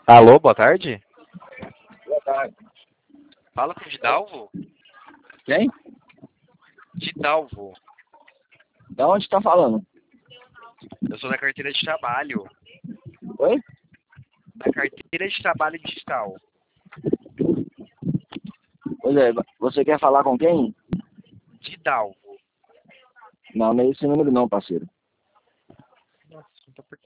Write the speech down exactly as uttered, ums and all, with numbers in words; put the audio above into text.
Alô, boa tarde. Boa tarde. Fala com o Didalvo. Quem? Didalvo. Da onde está falando? Eu sou da carteira de trabalho. Oi? Da carteira de trabalho digital. Pois é, você quer falar com quem? Didalvo. Não, não é esse número não, parceiro. Nossa, então por